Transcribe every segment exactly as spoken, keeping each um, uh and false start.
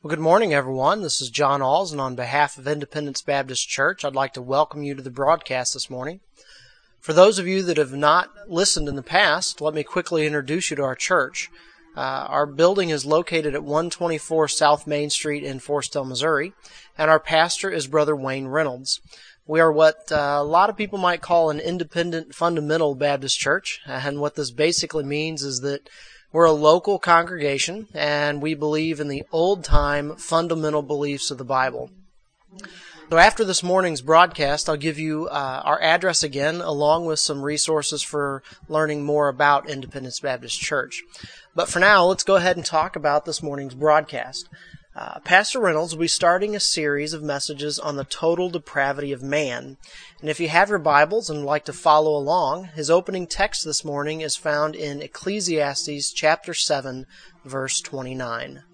Well, good morning, everyone. This is John Alls, and on behalf of Independence Baptist Church, I'd like to welcome you to the broadcast this morning. For those of you that have not listened in the past, let me quickly introduce you to our church. Uh, our building is located at one twenty-four South Main Street in Forestell, Missouri, and our pastor is Brother Wayne Reynolds. We are what uh, a lot of people might call an independent fundamental Baptist church, and what this basically means is that we're a local congregation, and we believe in the old-time fundamental beliefs of the Bible. So after this morning's broadcast, I'll give you uh, our address again, along with some resources for learning more about Independence Baptist Church. But for now, let's go ahead and talk about this morning's broadcast. Uh, Pastor Reynolds will be starting a series of messages on the total depravity of man. And if you have your Bibles and would like to follow along, his opening text this morning is found in Ecclesiastes chapter seven, verse twenty-nine.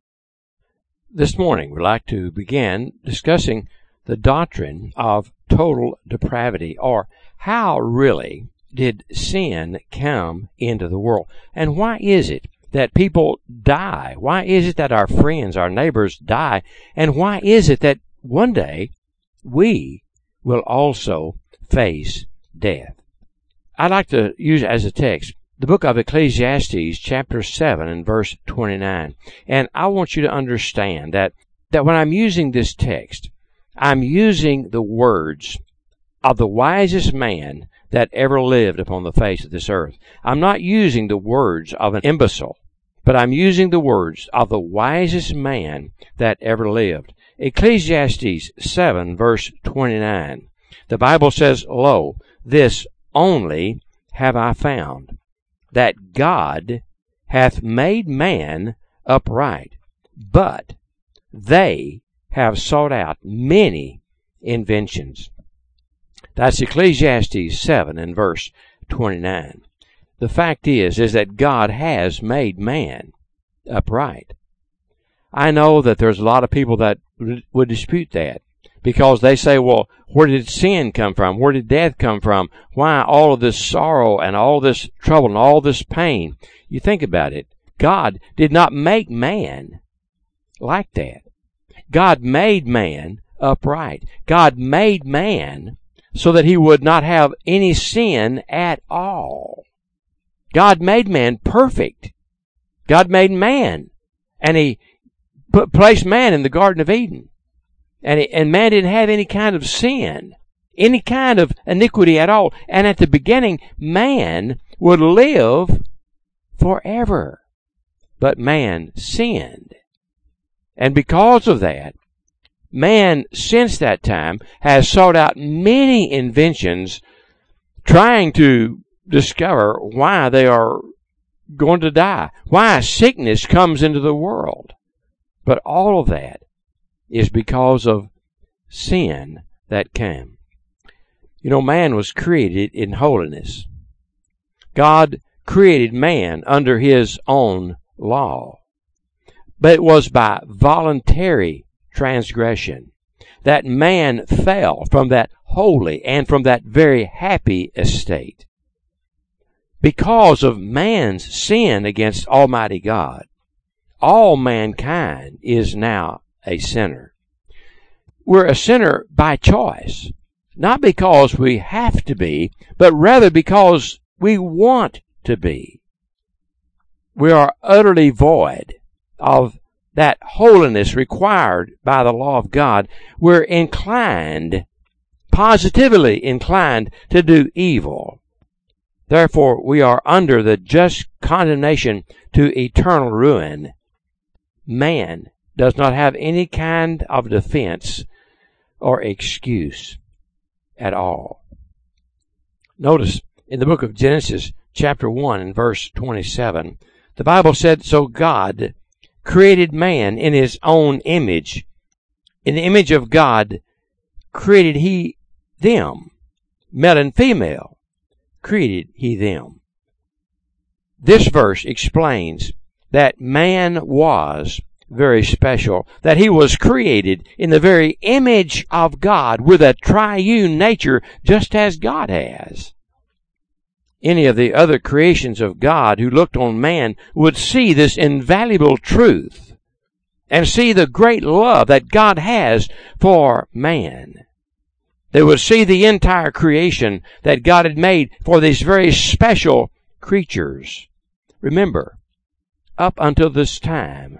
This morning we'd like to begin discussing the doctrine of total depravity, or how really did sin come into the world, and why is it that people die? Why is it that our friends, our neighbors die? And why is it that one day we will also face death? I'd like to use as a text the book of Ecclesiastes chapter seven and verse twenty-nine. And I want you to understand that, that when I'm using this text, I'm using the words of the wisest man that ever lived upon the face of this earth. I'm not using the words of an imbecile, but I'm using the words of the wisest man that ever lived. Ecclesiastes seven, verse twenty-nine. The Bible says, "Lo, this only have I found, that God hath made man upright, but they have sought out many inventions." That's Ecclesiastes seven and verse twenty-nine. The fact is, is that God has made man upright. I know that there's a lot of people that would dispute that, because they say, well, where did sin come from? Where did death come from? Why all of this sorrow and all this trouble and all this pain? You think about it. God did not make man like that. God made man upright. God made man so that he would not have any sin at all. God made man perfect. God made man, and he put, placed man in the Garden of Eden. And, he, and man didn't have any kind of sin, any kind of iniquity at all. And at the beginning, man would live forever. But man sinned. And because of that, man since that time has sought out many inventions trying to discover why they are going to die, why sickness comes into the world. But all of that is because of sin that came. You know, man was created in holiness. God created man under his own law. But it was by voluntary transgression that man fell from that holy and from that very happy estate. Because of man's sin against Almighty God, all mankind is now a sinner. We're a sinner by choice, not because we have to be, but rather because we want to be. We are utterly void of that holiness required by the law of God. We're inclined, positively inclined, to do evil. Therefore, we are under the just condemnation to eternal ruin. Man does not have any kind of defense or excuse at all. Notice in the book of Genesis, chapter one and verse twenty-seven, the Bible said, "So God created man in his own image. In the image of God created he them. Male and female created he them." This verse explains that man was very special, that he was created in the very image of God with a triune nature, just as God has. Any of the other creations of God who looked on man would see this invaluable truth and see the great love that God has for man. They would see the entire creation that God had made for these very special creatures. Remember, up until this time,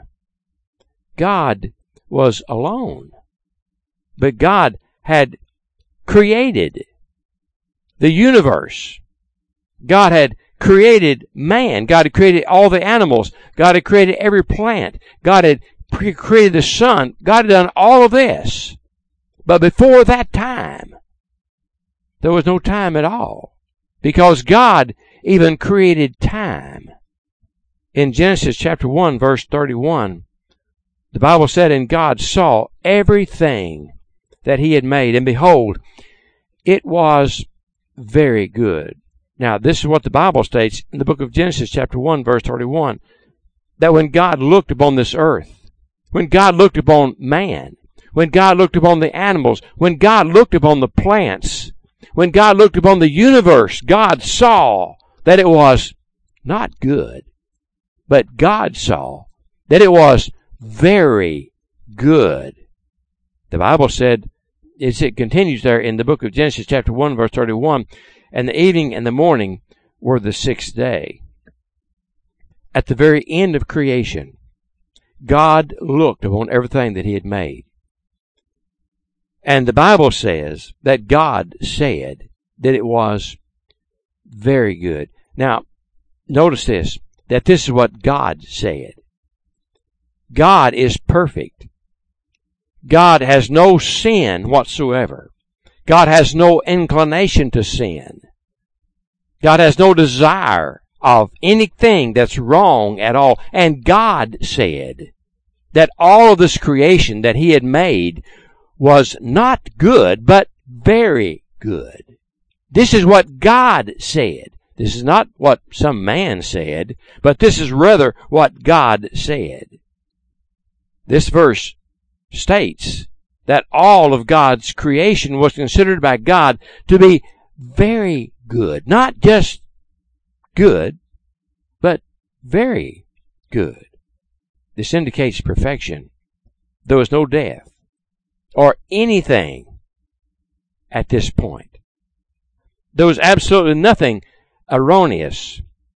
God was alone. But God had created the universe. God had created man. God had created all the animals. God had created every plant. God had created the sun. God had done all of this. But before that time, there was no time at all, because God even created time. In Genesis chapter one, verse thirty-one, the Bible said, "And God saw everything that he had made, and behold, it was very good." Now, this is what the Bible states in the book of Genesis chapter one, verse thirty-one, that when God looked upon this earth, when God looked upon man, when God looked upon the animals, when God looked upon the plants, when God looked upon the universe, God saw that it was not good, but God saw that it was very good. The Bible said, as it continues there in the book of Genesis chapter one, verse thirty-one, "And the evening and the morning were the sixth day." At the very end of creation, God looked upon everything that he had made. And the Bible says that God said that it was very good. Now, notice this, that this is what God said. God is perfect. God has no sin whatsoever. God has no inclination to sin. God has no desire of anything that's wrong at all. And God said that all of this creation that he had made was not good, but very good. This is what God said. This is not what some man said, but this is rather what God said. This verse states that all of God's creation was considered by God to be very good. Not just good, but very good. This indicates perfection. There was no death or anything at this point. There was absolutely nothing erroneous.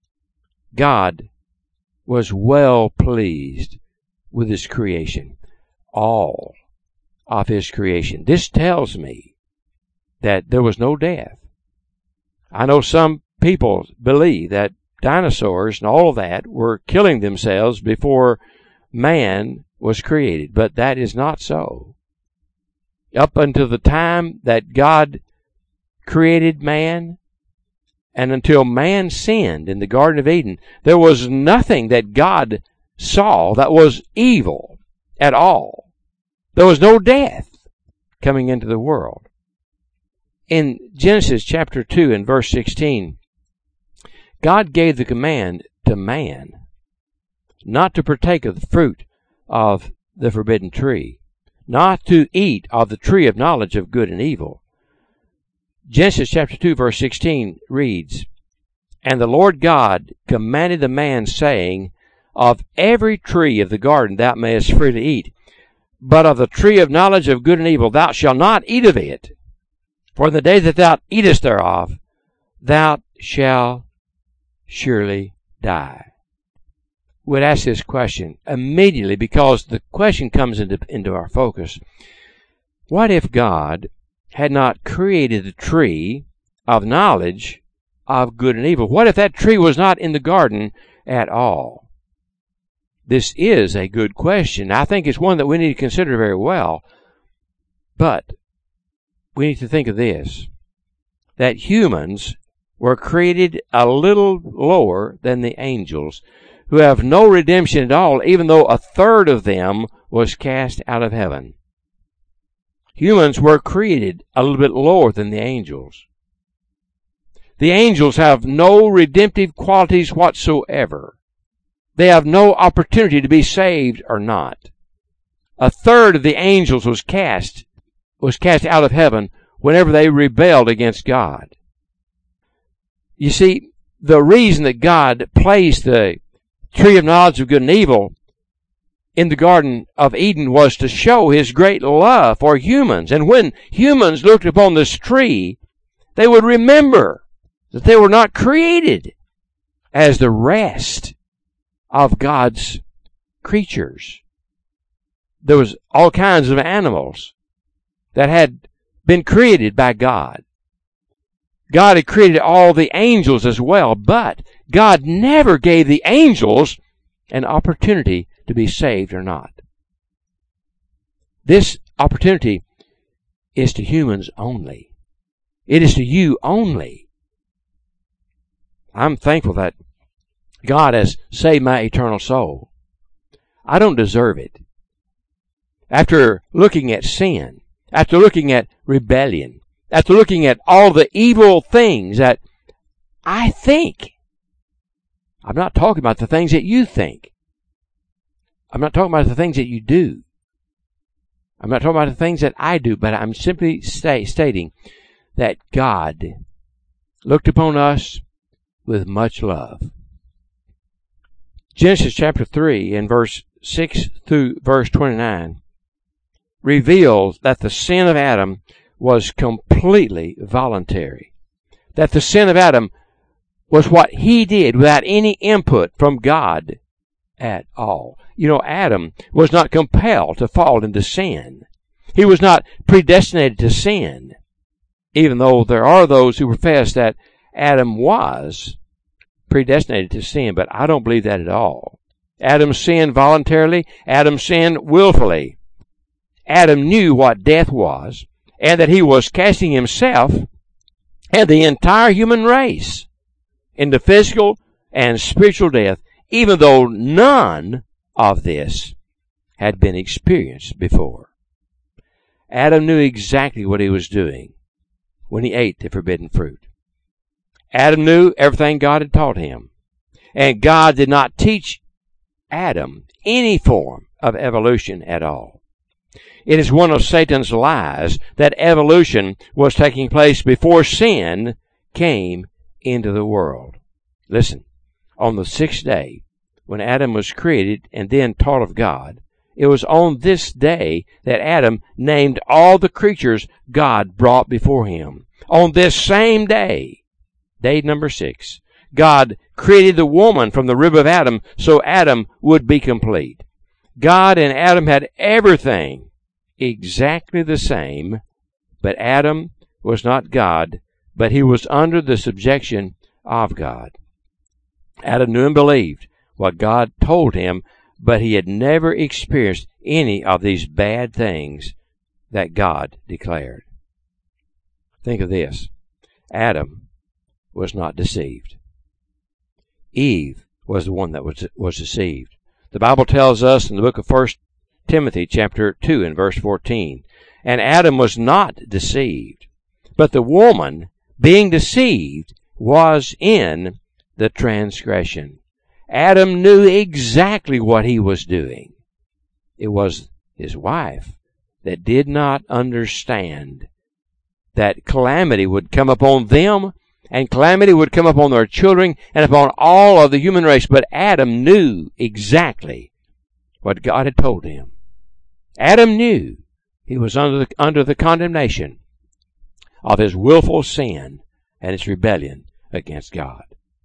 God was well pleased with his creation. All of his creation. This tells me that there was no death. I know some people believe that dinosaurs and all of that were killing themselves before man was created, but that is not so. Up until the time that God created man, and until man sinned in the Garden of Eden, there was nothing that God saw that was evil at all. There was no death coming into the world. In Genesis chapter two and verse sixteen, God gave the command to man not to partake of the fruit of the forbidden tree, not to eat of the tree of knowledge of good and evil. Genesis chapter two verse sixteen reads, "And the Lord God commanded the man, saying, Of every tree of the garden thou mayest freely eat, but of the tree of knowledge of good and evil thou shalt not eat of it. For in the day that thou eatest thereof, thou shalt surely die." We'd ask this question immediately, because the question comes into, into our focus. What if God had not created the tree of knowledge of good and evil? What if that tree was not in the garden at all? This is a good question. I think it's one that we need to consider very well. But we need to think of this, that humans were created a little lower than the angels, who have no redemption at all, even though a third of them was cast out of heaven. Humans were created a little bit lower than the angels. The angels have no redemptive qualities whatsoever. They have no opportunity to be saved or not. A third of the angels was cast, was cast out of heaven whenever they rebelled against God. You see, the reason that God placed the tree of knowledge of good and evil in the Garden of Eden was to show His great love for humans. And when humans looked upon this tree, they would remember that they were not created as the rest of God's creatures. There was all kinds of animals that had been created by God. God had created all the angels as well, but God never gave the angels an opportunity to be saved or not. This opportunity is to humans only. It is to you only. I'm thankful that God has saved my eternal soul. I don't deserve it. After looking at sin, after looking at rebellion, after looking at all the evil things that I think, I'm not talking about the things that you think. I'm not talking about the things that you do. I'm not talking about the things that I do, but I'm simply sta- stating that God looked upon us with much love. Genesis chapter three and verse six through verse twenty-nine reveals that the sin of Adam was completely voluntary. That the sin of Adam was what he did without any input from God at all. You know, Adam was not compelled to fall into sin. He was not predestinated to sin, even though there are those who profess that Adam was predestinated to sin, but I don't believe that at all. Adam sinned voluntarily. Adam sinned willfully. Adam knew what death was, and that he was casting himself and the entire human race into physical and spiritual death, even though none of this had been experienced before. Adam knew exactly what he was doing when he ate the forbidden fruit. Adam knew everything God had taught him, and God did not teach Adam any form of evolution at all. It is one of Satan's lies that evolution was taking place before sin came into the world. Listen, on the sixth day, when Adam was created and then taught of God, it was on this day that Adam named all the creatures God brought before him. On this same day, day number six, God created the woman from the rib of Adam so Adam would be complete. God and Adam had everything exactly the same, but Adam was not God, but he was under the subjection of God. Adam knew and believed what God told him, but he had never experienced any of these bad things that God declared. Think of this. Adam was not deceived. Eve was the one that was, was deceived. The Bible tells us in the book of First Timothy chapter two and verse fourteen, and Adam was not deceived, but the woman, being deceived, was in the transgression. Adam knew exactly what he was doing. It was his wife that did not understand that calamity would come upon them, and calamity would come upon their children, and upon all of the human race. But Adam knew exactly what God had told him. Adam knew he was under the, under the condemnation of his willful sin and his rebellion against God.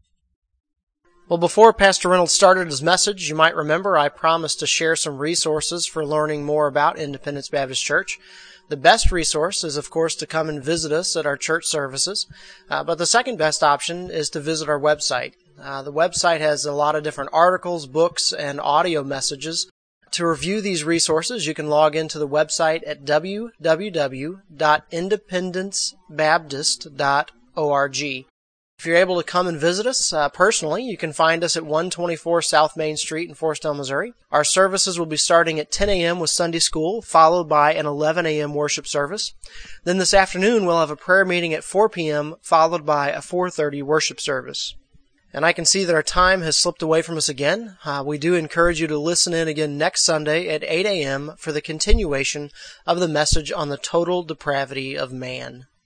Well, before Pastor Reynolds started his message, you might remember I promised to share some resources for learning more about Independence Baptist Church. The best resource is, of course, to come and visit us at our church services. Uh, but the second best option is to visit our website. Uh, the website has a lot of different articles, books, and audio messages. To review these resources, you can log into the website at w w w dot independence baptist dot org. If you're able to come and visit us uh, personally, you can find us at one twenty-four South Main Street in Forestdale, Missouri. Our services will be starting at ten a.m. with Sunday school, followed by an eleven a.m. worship service. Then this afternoon, we'll have a prayer meeting at four p.m., followed by a four thirty worship service. And I can see that our time has slipped away from us again. Uh, we do encourage you to listen in again next Sunday at eight a.m. for the continuation of the message on the total depravity of man.